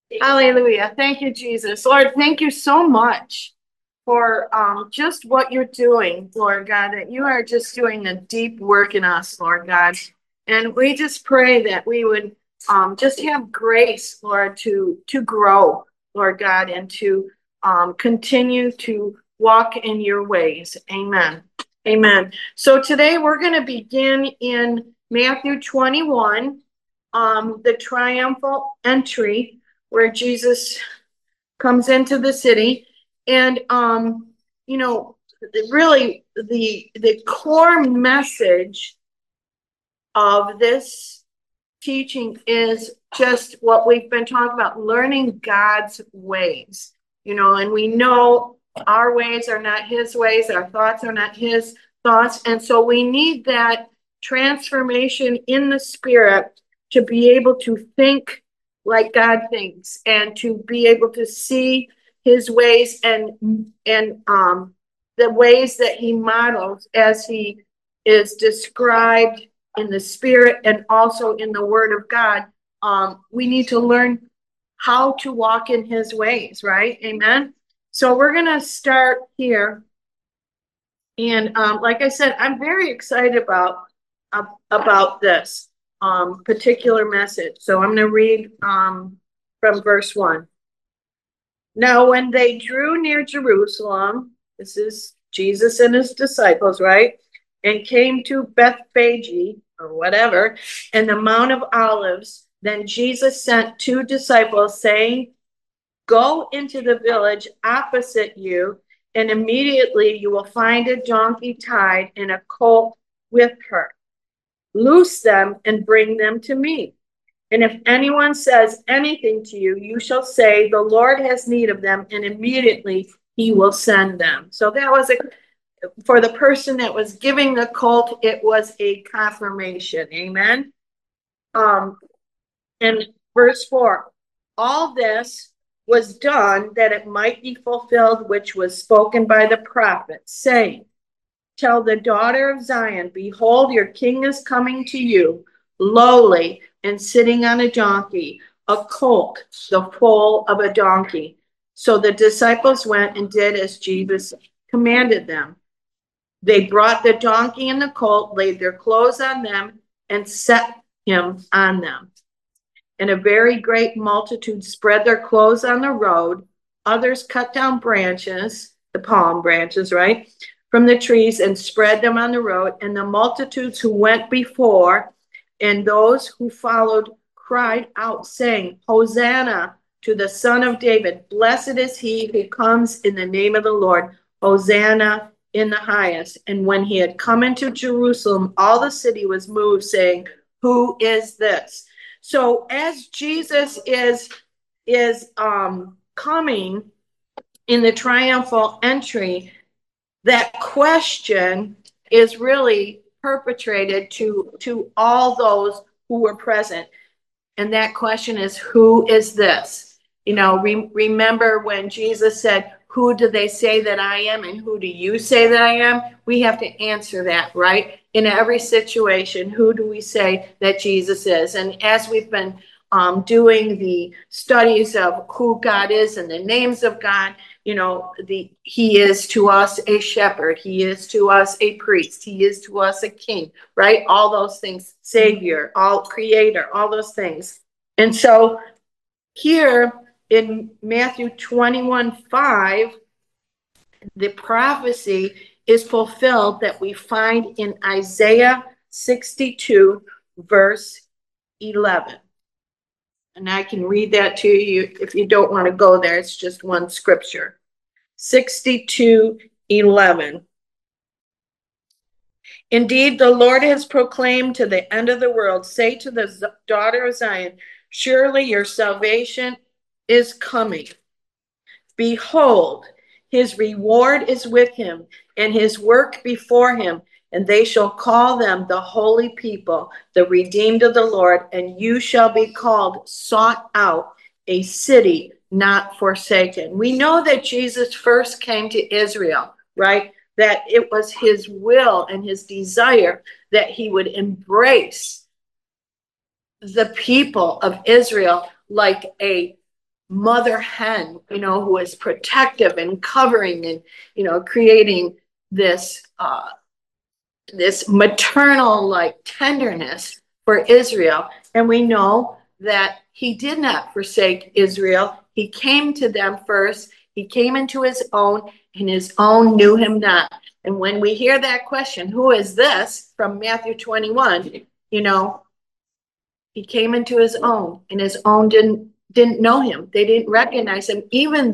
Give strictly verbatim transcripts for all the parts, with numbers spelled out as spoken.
Hallelujah. Thank you, Jesus. Lord, thank you so much for um, just what you're doing, Lord God, that you are just doing a deep work in us, Lord God. And we just pray that we would um, just have grace, Lord, to, to grow, Lord God, and to um, continue to walk in your ways. Amen. Amen. So today we're going to begin in Matthew twenty-one, um, the triumphal entry where Jesus comes into the city. And, um, you know, really the, the core message of this teaching is just what we've been talking about, learning God's ways, you know, and we know our ways are not his ways, our thoughts are not his thoughts. And so we need that transformation in the spirit to be able to think like God thinks and to be able to see his ways and and um the ways that he models as he is described in the spirit and also in the word of God. Um, we need to learn how to walk in his ways, right? Amen. So we're going to start here. And um, like I said, I'm very excited about, uh, about this um, particular message. So I'm going to read um, from verse one. Now, when they drew near Jerusalem, this is Jesus and his disciples, right? And came to Bethphage or whatever, and the Mount of Olives, then Jesus sent two disciples, saying, go into the village opposite you, and immediately you will find a donkey tied and a colt with her. Loose them and bring them to me. And if anyone says anything to you, you shall say, the Lord has need of them, and immediately he will send them. So that was a, for the person that was giving the colt, it was a confirmation. Amen. Um, and verse four, all this was done that it might be fulfilled, which was spoken by the prophet, saying, tell the daughter of Zion, behold, your king is coming to you, lowly and sitting on a donkey, a colt, the foal of a donkey. So the disciples went and did as Jesus commanded them. They brought the donkey and the colt, laid their clothes on them, and set him on them. And a very great multitude spread their clothes on the road. Others cut down branches, the palm branches, right, from the trees and spread them on the road. And the multitudes who went before and those who followed cried out, saying, Hosanna to the Son of David. Blessed is he who comes in the name of the Lord. Hosanna in the highest. And when he had come into Jerusalem, all the city was moved, saying, who is this? So as Jesus is is um, coming in the triumphal entry, that question is really perpetrated to to all those who were present, and that question is, who is this? You know, re- remember when Jesus said, who do they say that I am, and who do you say that I am? We have to answer that, right? In every situation, who do we say that Jesus is? And as we've been um, doing the studies of who God is and the names of God, you know, the he is to us a shepherd, he is to us a priest, he is to us a king, right? All those things, savior, all creator, all those things. And so here in Matthew twenty-one five, the prophecy is fulfilled that we find in Isaiah sixty-two, verse eleven. And I can read that to you if you don't want to go there. It's just one scripture. sixty-two eleven. Indeed, the Lord has proclaimed to the end of the world, say to the daughter of Zion, surely your salvation is coming. Behold, his reward is with him, and his work before him, and they shall call them the holy people, the redeemed of the Lord, and you shall be called sought out, a city not forsaken. We know that Jesus first came to Israel, right? That it was his will and his desire that he would embrace the people of Israel like a mother hen, you know, who is protective and covering and, you know, creating this, uh, this maternal like tenderness for Israel. And we know that he did not forsake Israel. He came to them first. He came into his own, and his own knew him not. And when we hear that question, who is this, from Matthew twenty-one, you know, he came into his own, and his own didn't didn't know him. They didn't recognize him, even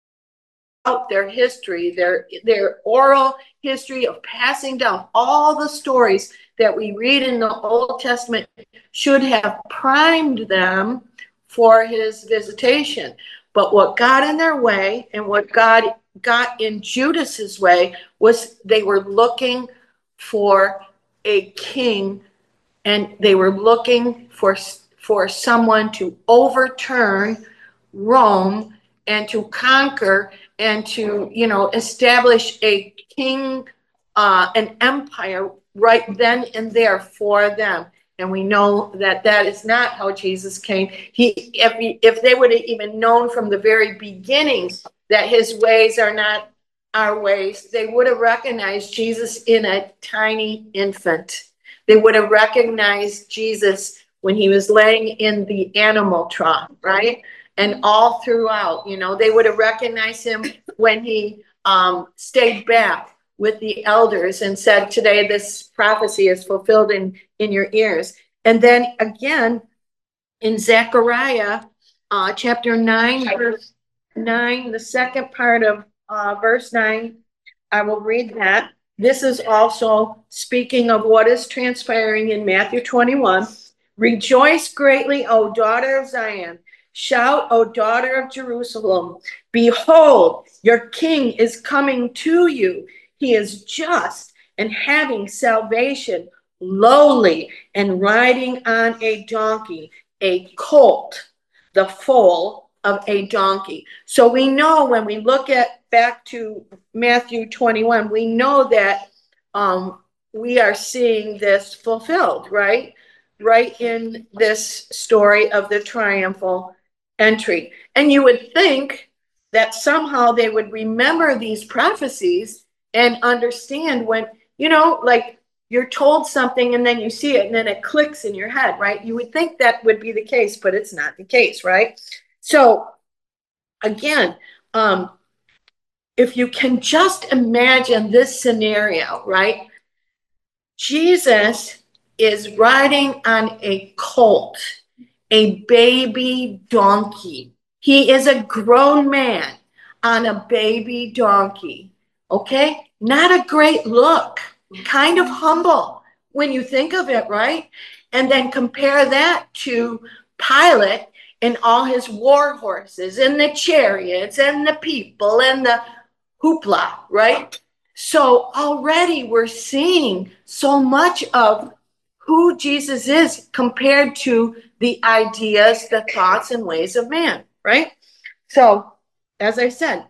out their history, their their oral history of passing down all the stories that we read in the Old Testament should have primed them for his visitation. But what got in their way, and what God got in Judas's way, was they were looking for a king, and they were looking for for someone to overturn Rome and to conquer and to, you know, establish a king, uh, an empire right then and there for them. And we know that that is not how Jesus came. He, if, he, if they would have even known from the very beginning that his ways are not our ways, they would have recognized Jesus in a tiny infant. They would have recognized Jesus when he was laying in the animal trough, right? And all throughout, you know, they would have recognized him when he um, stayed back with the elders and said, today this prophecy is fulfilled in, in your ears. And then again, in Zechariah uh, chapter nine, verse nine, the second part of uh, verse nine, I will read that. This is also speaking of what is transpiring in Matthew twenty-one. Rejoice greatly, O daughter of Zion. Shout, O daughter of Jerusalem. Behold, your king is coming to you. He is just and having salvation, lowly and riding on a donkey, a colt, the foal of a donkey. So we know when we look at back to Matthew twenty-one, we know that um, we are seeing this fulfilled, right? Right in this story of the triumphal entry. And you would think that somehow they would remember these prophecies and understand when, you know, like you're told something and then you see it and then it clicks in your head, right? You would think that would be the case, but it's not the case, right? So again, um, if you can just imagine this scenario, right? Jesus is riding on a colt, a baby donkey. He is a grown man on a baby donkey, okay? Not a great look, kind of humble when you think of it, right? And then compare that to Pilate and all his war horses and the chariots and the people and the hoopla, right? So already we're seeing so much of who Jesus is compared to the ideas, the thoughts, and ways of man, right? So, as I said,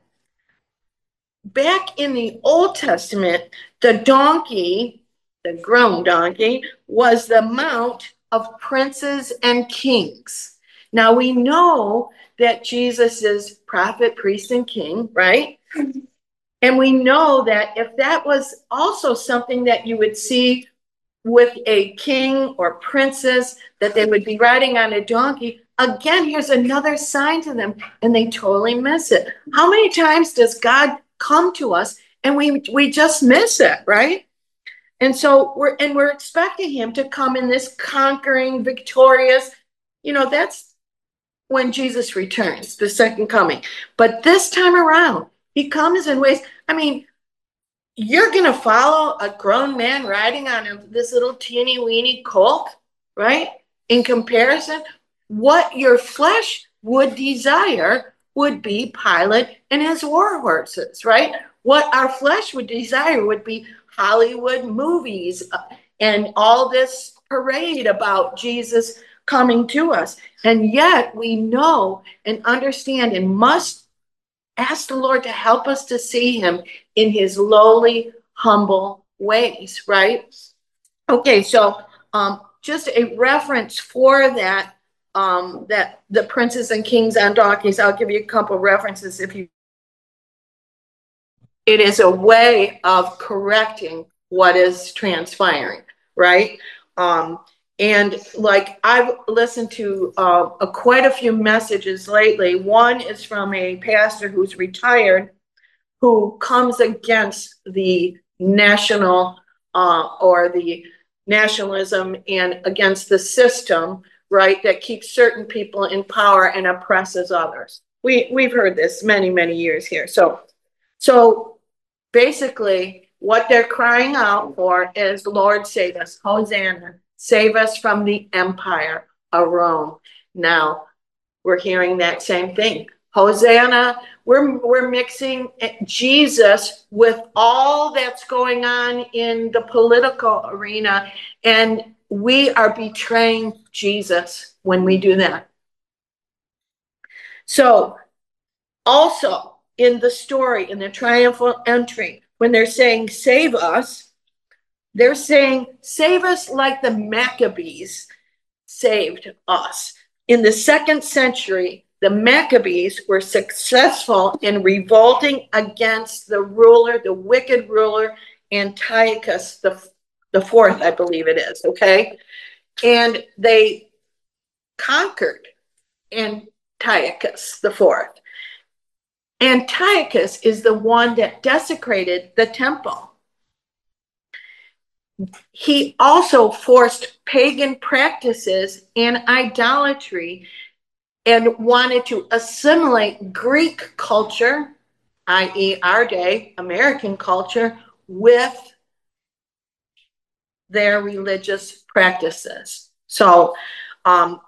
back in the Old Testament, the donkey, the grown donkey, was the mount of princes and kings. Now we know that Jesus is prophet, priest, and king, right? And we know that if that was also something that you would see with a king or princess, that they would be riding on a donkey, again, here's another sign to them, and they totally miss it. How many times does God come to us and we we just miss it, right? And so we're and we're expecting him to come in this conquering, victorious, you know, that's when Jesus returns, the second coming. But this time around, he comes in ways, I mean, you're going to follow a grown man riding on a, this little teeny weeny colt, right? In comparison, what your flesh would desire would be Pilate and his war horses, right? What our flesh would desire would be Hollywood movies and all this parade about Jesus coming to us. And yet we know and understand and must ask the Lord to help us to see him in his lowly, humble ways, right? Okay, so um, just a reference for that um, that the princes and kings on donkeys. I'll give you a couple references if you. It is a way of correcting what is transpiring, right? Um, and like I've listened to uh, a, quite a few messages lately. One is from a pastor who's retired, who comes against the national uh, or the nationalism and against the system, right, that keeps certain people in power and oppresses others. We we've heard this many many years here. So so basically, what they're crying out for is, Lord, save us, Hosanna, save us from the empire of Rome. Now we're hearing that same thing. Hosanna, we're, we're mixing Jesus with all that's going on in the political arena, and we are betraying Jesus when we do that. So, also in the story, in the triumphal entry, when they're saying, save us, they're saying, save us like the Maccabees saved us. In the second century, the Maccabees were successful in revolting against the ruler, the wicked ruler, Antiochus the, the fourth, I believe it is, okay? And they conquered Antiochus the fourth. Antiochus is the one that desecrated the temple. He also forced pagan practices and idolatry and wanted to assimilate Greek culture, that is our day, American culture, with their religious practices. So um,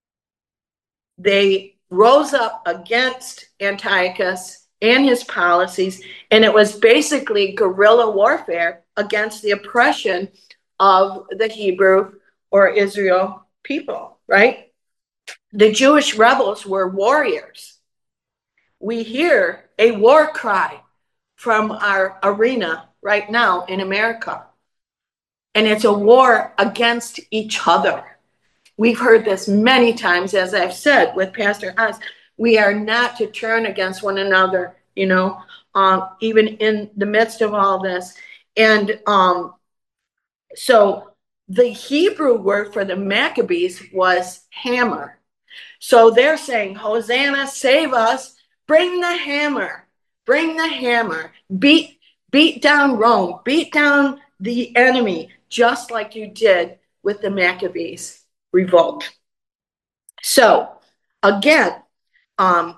they rose up against Antiochus and his policies, and it was basically guerrilla warfare against the oppression of the Hebrew or Israel people, right? The Jewish rebels were warriors. We hear a war cry from our arena right now in America, and it's a war against each other. We've heard this many times, as I've said with Pastor Hans. We are not to turn against one another, you know, um, even in the midst of all this. And um, so the Hebrew word for the Maccabees was hammer. So they're saying, Hosanna, save us, bring the hammer, bring the hammer, beat, beat down Rome, beat down the enemy, just like you did with the Maccabees revolt. So again, um,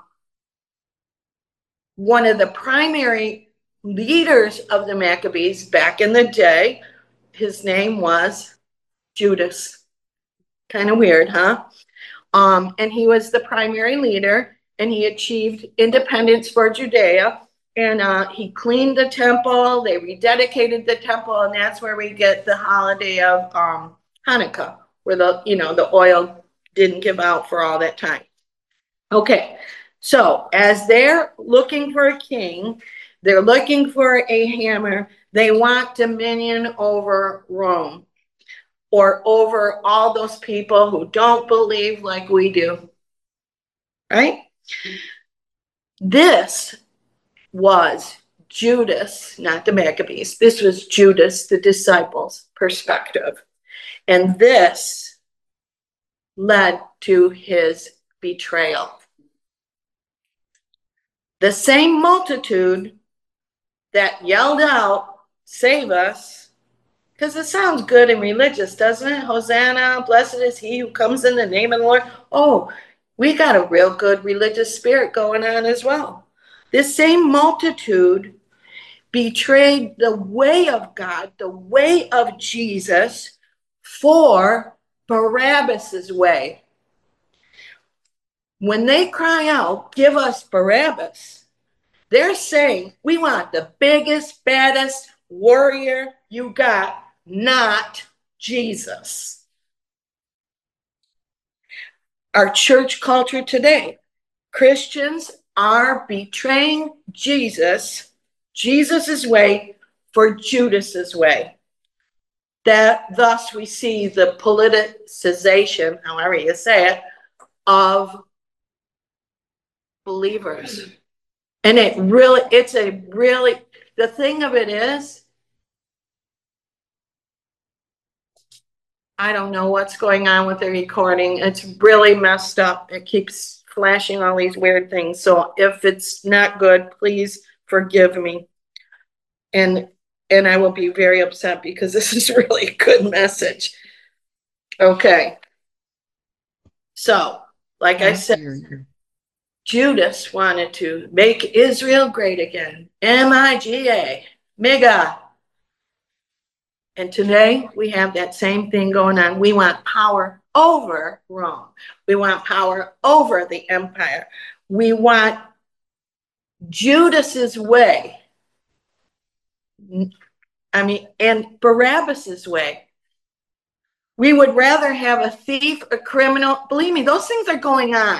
one of the primary leaders of the Maccabees back in the day, his name was Judas. Kind of weird, huh? Um, and he was the primary leader, and he achieved independence for Judea. And uh, he cleaned the temple. They rededicated the temple, and that's where we get the holiday of um, Hanukkah, where the you know the oil didn't give out for all that time. Okay, so as they're looking for a king, they're looking for a hammer. They want dominion over Rome, or over all those people who don't believe like we do, right? This was Judas, not the Maccabees. This was Judas, the disciples' perspective. And this led to his betrayal. The same multitude that yelled out, save us, because it sounds good and religious, doesn't it? Hosanna, blessed is he who comes in the name of the Lord. Oh, we got a real good religious spirit going on as well. This same multitude betrayed the way of God, the way of Jesus, for Barabbas's way. When they cry out, give us Barabbas, they're saying, we want the biggest, baddest warrior you got, not Jesus. Our church culture today, Christians are betraying Jesus, Jesus's way, for Judas's way. That thus we see the politicization, however you say it, of believers. And it really, it's a really, the thing of it is, I don't know what's going on with the recording. It's really messed up. It keeps flashing all these weird things. So if it's not good, please forgive me. And and I will be very upset because this is really a good message. Okay. So, like I said, Judas wanted to make Israel great again. M I G A, mega. And today we have that same thing going on. We want power over Rome. We want power over the empire. We want Judas's way. I mean, and Barabbas's way. We would rather have a thief, a criminal. Believe me, those things are going on.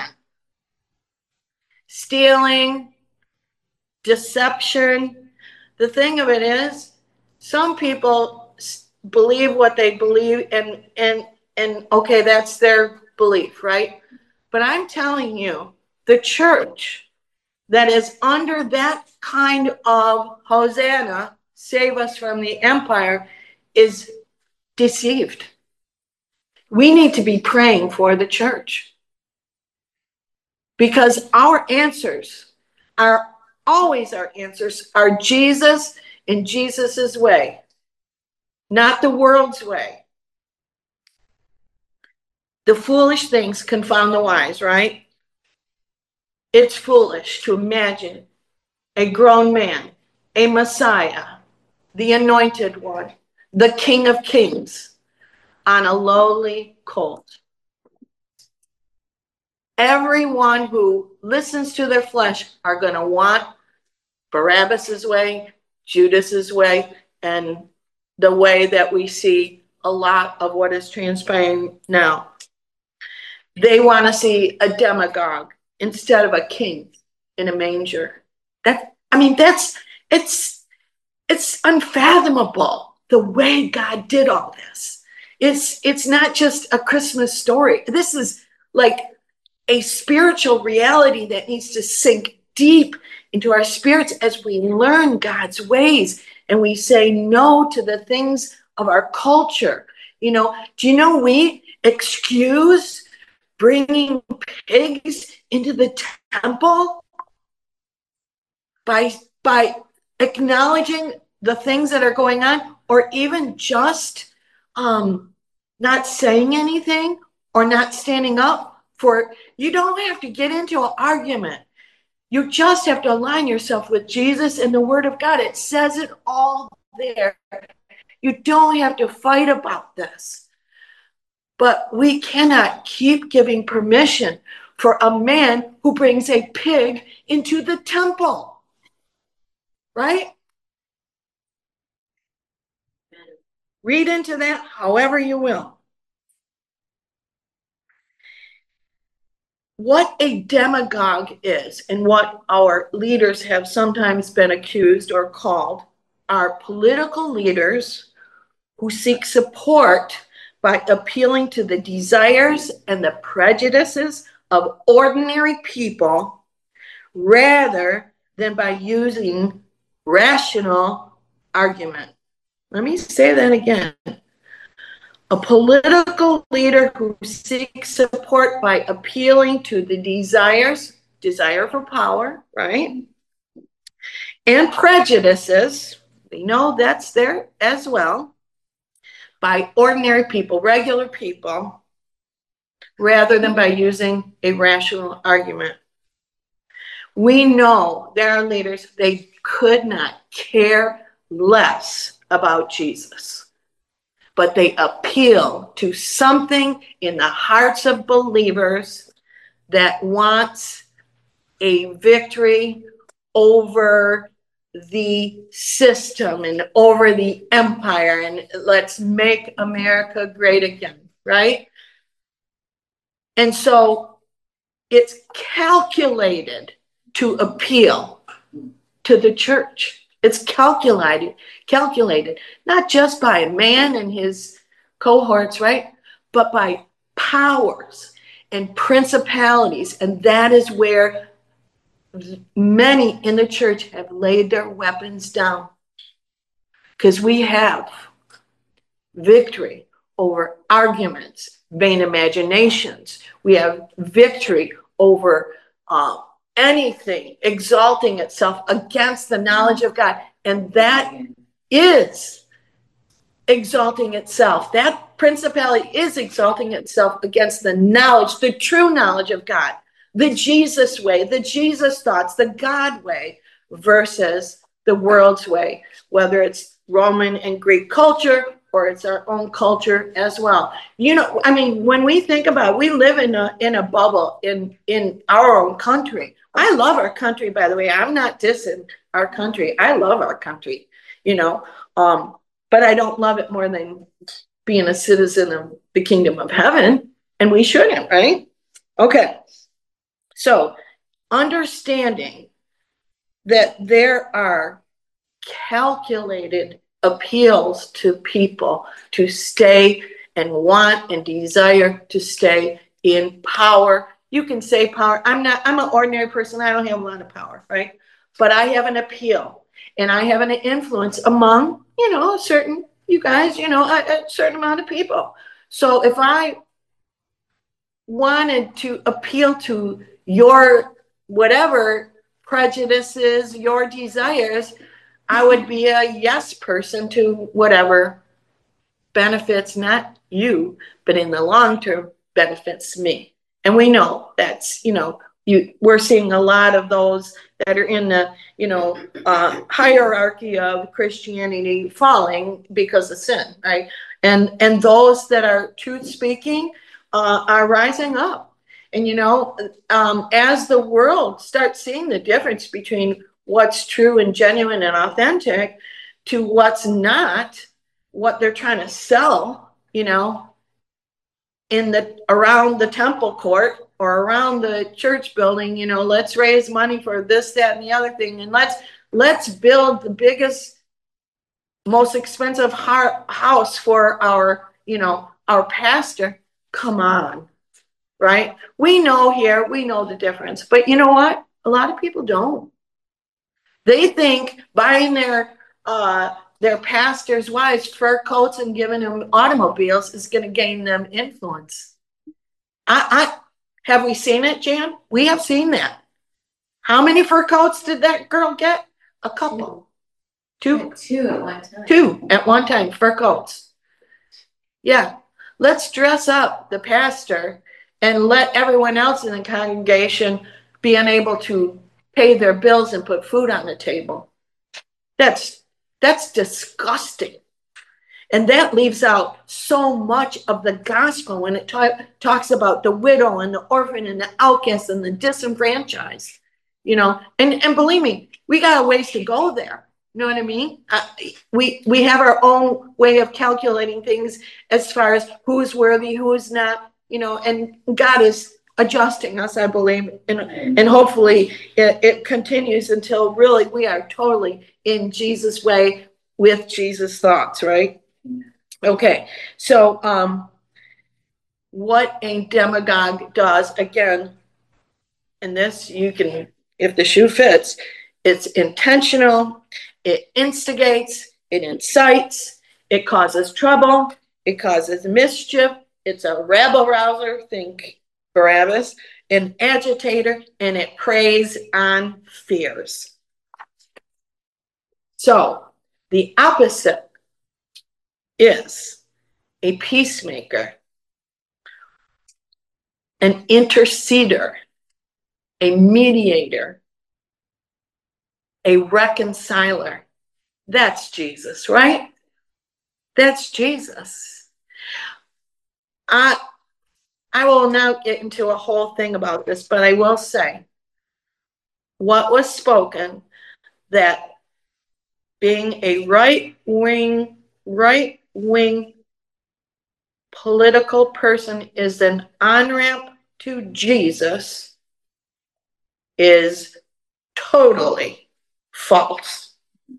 Stealing, deception. The thing of it is, some people believe what they believe, and and and okay, that's their belief, right? But I'm telling you, the church that is under that kind of Hosanna, save us from the empire, is deceived. We need to be praying for the church, because our answers are always our answers are Jesus and Jesus's way, not the world's way. The foolish things confound the wise, right? It's foolish to imagine a grown man, a Messiah, the anointed one, the King of Kings, on a lowly colt. Everyone who listens to their flesh are going to want Barabbas's way, Judas's way, and the way that we see a lot of what is transpiring now. They want to see a demagogue instead of a king in a manger. That, I mean, that's, it's, it's unfathomable the way God did all this. It's, it's not just a Christmas story. This is like a spiritual reality that needs to sink deep into our spirits as we learn God's ways and we say no to the things of our culture. You know, do you know we excuse bringing pigs into the temple by by acknowledging the things that are going on, or even just um, not saying anything or not standing up for? You don't have to get into an argument. You just have to align yourself with Jesus and the Word of God. It says it all there. You don't have to fight about this. But we cannot keep giving permission for a man who brings a pig into the temple. Right? Read into that however you will. What a demagogue is, and what our leaders have sometimes been accused or called, are political leaders who seek support by appealing to the desires and the prejudices of ordinary people rather than by using rational argument. Let me say that again. A political leader who seeks support by appealing to the desires, desire for power, right? And prejudices, we know that's there as well, by ordinary people, regular people, rather than by using a rational argument. We know there are leaders, they could not care less about Jesus, but they appeal to something in the hearts of believers that wants a victory over the system and over the empire, and let's make America great again, right? And so it's calculated to appeal to the church. It's calculated, calculated, not just by man and his cohorts, right? But by powers and principalities. And that is where many in the church have laid their weapons down, because we have victory over arguments, vain imaginations. We have victory over uh, anything exalting itself against the knowledge of God. And that is exalting itself. That principality is exalting itself against the knowledge, the true knowledge of God, the Jesus way, the Jesus thoughts, the God way, versus the world's way, whether it's Roman and Greek culture or it's our own culture as well. You know, I mean, when we think about it, we live in a in a bubble in in our own country. I love our country, by the way. I'm not dissing our country. I love our country, you know, um, but I don't love it more than being a citizen of the kingdom of heaven, and we shouldn't, right? Okay, so understanding that there are calculated appeals to people to stay and want and desire to stay in power. You can say power. I'm not, I'm an ordinary person. I don't have a lot of power, right? But I have an appeal and I have an influence among, you know, a certain, you guys, you know, a, a certain amount of people. So if I wanted to appeal to your whatever prejudices, your desires, I would be a yes person to whatever benefits not you, but in the long term benefits me. And we know that's, you know, you we're seeing a lot of those that are in the, you know, uh, hierarchy of Christianity falling because of sin, right? And and those that are truth speaking uh, are rising up. And you know, um, as the world starts seeing the difference between what's true and genuine and authentic to what's not, what they're trying to sell, you know, in the around the temple court or around the church building, you know, let's raise money for this, that, and the other thing, and let's let's build the biggest, most expensive house for our, you know, our pastor. Come on, right? We know here, we know the difference, but you know what? A lot of people don't. They think buying their uh, their pastors' wives fur coats and giving them automobiles is going to gain them influence. I, I have we seen it, Jan? We have seen that. How many fur coats did that girl get? A couple. Two. Two at one time. Two at one time, fur coats. Yeah. Let's dress up the pastor and let everyone else in the congregation be unable to pay their bills and put food on the table. That's that's disgusting. And that leaves out so much of the gospel when it ta- talks about the widow and the orphan and the outcast and the disenfranchised, you know, and, and believe me, we got a ways to go there. You know what I mean? Uh, we, we have our own way of calculating things as far as who is worthy, who is not, you know, and God is adjusting us, I believe, and, and hopefully it, it continues until really we are totally in Jesus' way with Jesus' thoughts, right? Okay, so um, what a demagogue does, again, and this you can, if the shoe fits, it's intentional, it instigates, it incites, it causes trouble, it causes mischief, it's a rabble rouser, think Barabbas, an agitator, and it preys on fears. So the opposite is a peacemaker, an interceder, a mediator, a reconciler. That's Jesus, right? That's Jesus. I I will not get into a whole thing about this, but I will say what was spoken, that being a right-wing, right-wing political person is an on-ramp to Jesus, is totally false.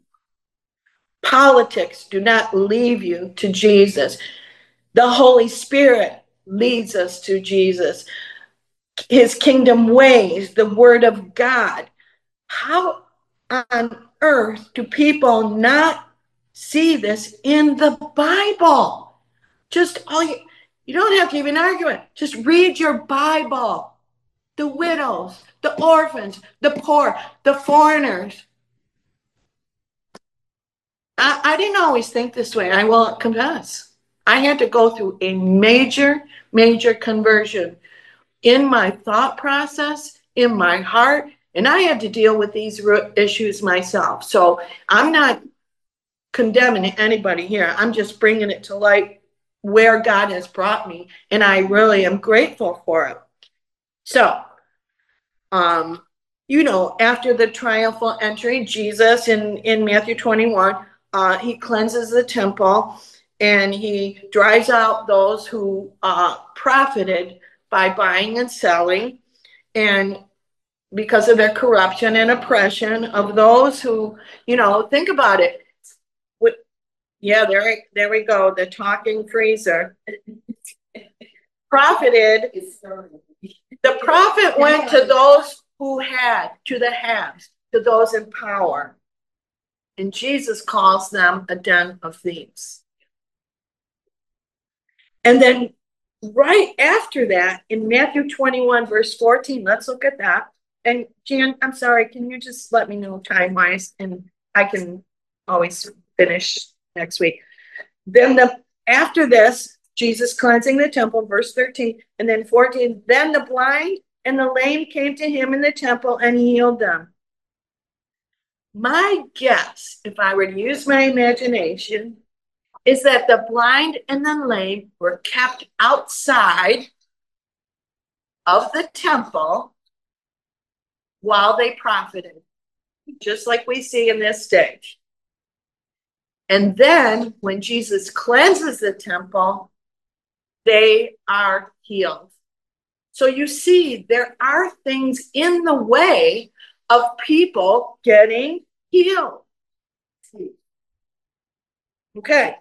Politics do not lead you to Jesus. The Holy Spirit leads us to Jesus. his kingdom ways, the word of God. How on earth do people not see this in the Bible? Just all you, you don't have to even argue it. Just read your Bible. The widows, the orphans, the poor, the foreigners. I, I didn't always think this way. I will confess. I had to go through a major, major conversion in my thought process, in my heart, and I had to deal with these issues myself. So I'm not condemning anybody here. I'm just bringing it to light where God has brought me, and I really am grateful for it. So, um, you know, after the triumphal entry, Jesus in, in Matthew twenty-one, uh, he cleanses the temple and he drives out those who uh, profited by buying and selling, and because of their corruption and oppression of those who, you know, think about it. Yeah, there, there we go. The talking freezer. Profited. The profit went to those who had, to the haves, to those in power. And Jesus calls them a den of thieves. And then right after that, in Matthew twenty-one, verse fourteen, let's look at that. And Jan, I'm sorry, can you just let me know time-wise? And I can always finish next week. Then the after this, Jesus cleansing the temple, verse thirteen, and then fourteen, then the blind and the lame came to him in the temple and he healed them. My guess, if I were to use my imagination, is that the blind and the lame were kept outside of the temple while they profited, just like we see in this stage. And then when Jesus cleanses the temple, they are healed. So you see, there are things in the way of people getting healed. Okay.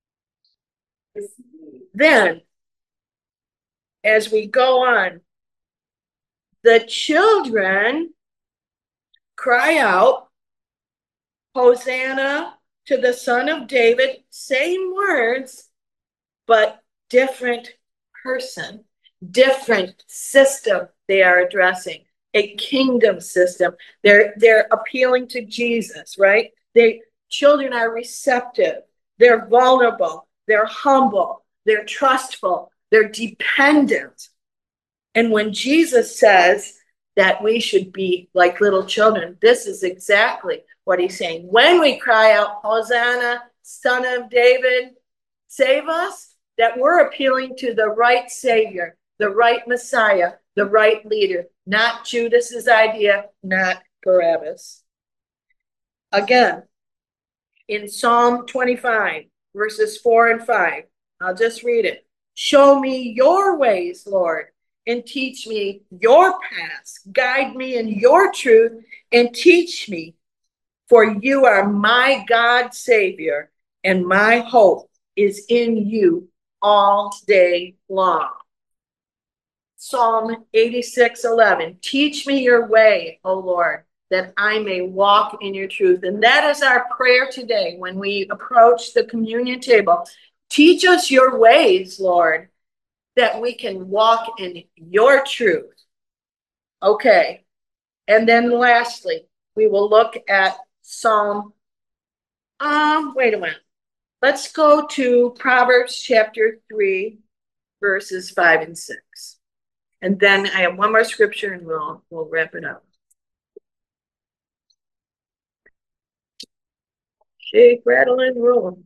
Then, as we go on, the children cry out, Hosanna to the Son of David, same words, but different person, different system they are addressing, a kingdom system. They're, they're appealing to Jesus, right? They, children are receptive, they're vulnerable, they're humble, they're trustful, they're dependent. And when Jesus says that we should be like little children, this is exactly what he's saying. When we cry out, Hosanna, Son of David, save us, that we're appealing to the right Savior, the right Messiah, the right leader, not Judas's idea, not Barabbas. Again, in Psalm twenty-five, verses four and five, I'll just read it. Show me your ways, Lord, and teach me your paths. Guide me in your truth and teach me, for you are my God, Savior, and my hope is in you all day long. Psalm eighty-six eleven, teach me your way, O Lord, that I may walk in your truth. And that is our prayer today when we approach the communion table. Teach us your ways, Lord, that we can walk in your truth. Okay. And then lastly, we will look at Psalm, um, wait a minute. Let's go to Proverbs chapter three, verses five and six. And then I have one more scripture and we'll, we'll wrap it up. Shake, rattle, and roll.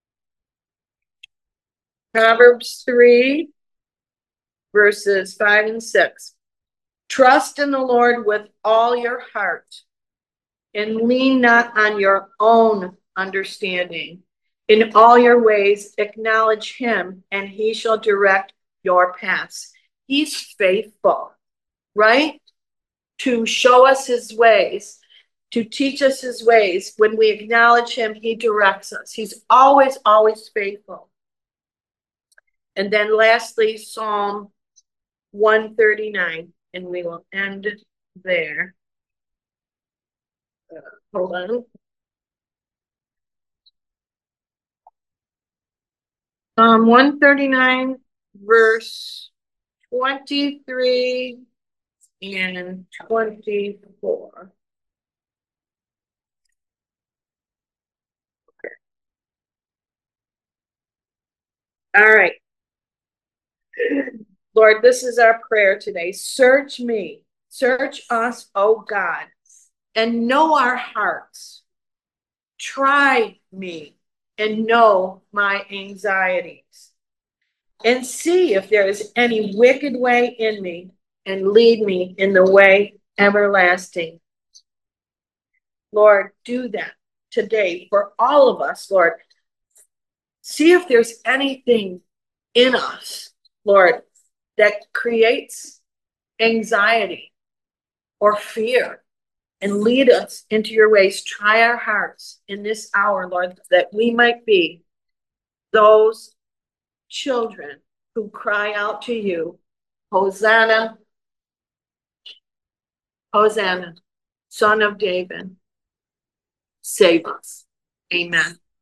Proverbs three, verses five and six. Trust in the Lord with all your heart and lean not on your own understanding. In all your ways, acknowledge him, and he shall direct your paths. He's faithful, right? To show us his ways, to teach us his ways. When we acknowledge him, he directs us. He's always, always faithful. And then lastly, Psalm one thirty-nine. and we will end there. Uh, hold on. Um, one thirty-nine, verse twenty-three and twenty-four. Okay. All right. Lord, this is our prayer today. Search me, search us, oh God, and know our hearts. Try me and know my anxieties, and see if there is any wicked way in me, and lead me in the way everlasting. Lord, do that today for all of us, Lord. See if there's anything in us, Lord, that creates anxiety or fear, and lead us into your ways. Try our hearts in this hour, Lord, that we might be those children who cry out to you, Hosanna, Hosanna, Son of David, save us. Amen.